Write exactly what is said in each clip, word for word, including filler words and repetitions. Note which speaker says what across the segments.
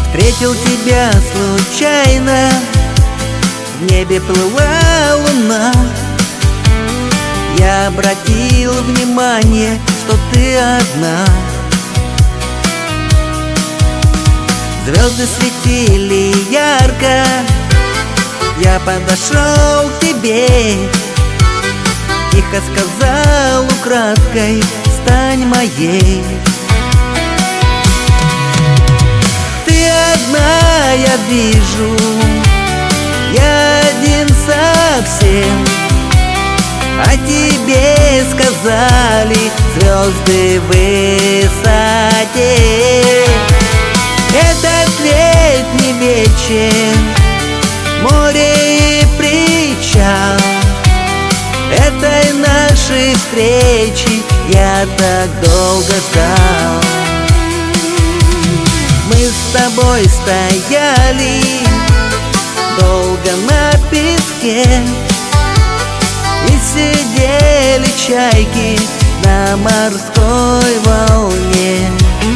Speaker 1: Встретил тебя случайно, в небе плыла луна. Я обратил внимание, что ты одна. Звезды светили ярко, я подошел к тебе, тихо сказал украдкой: стань моей. Ты одна, я вижу, я один совсем. О тебе сказали звезды в высоте. Этот летний вечер, море и причал, этой нашей встречи я так долго ждал. Мы с тобой стояли долго на песке и сидели чайки на морской волне.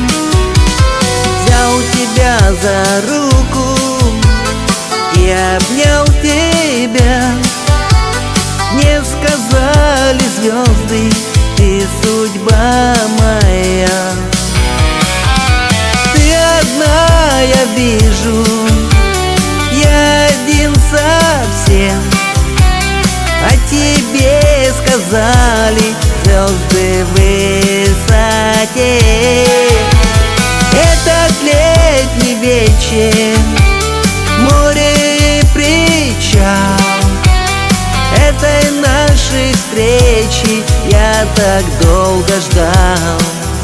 Speaker 1: Взял тебя за руку и обнял тебя. Мне сказали звезды: ты судьба моя. Ты одна, я вижу, я один совсем. О тебе сказали звезды в высоте. Этот летний вечер, море и причал, этой нашей встречи я так долго ждал.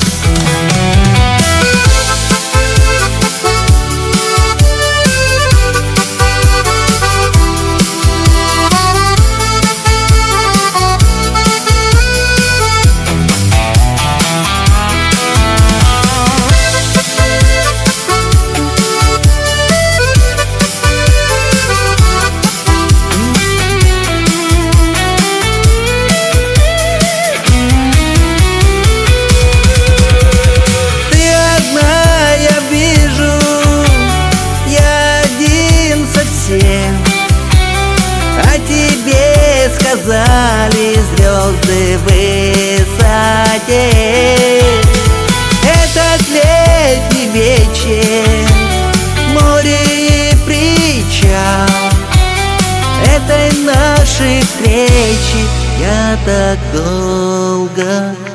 Speaker 1: О тебе сказали звезды в высоте. Этот летний вечер, море и причал, этой нашей встречи я так долго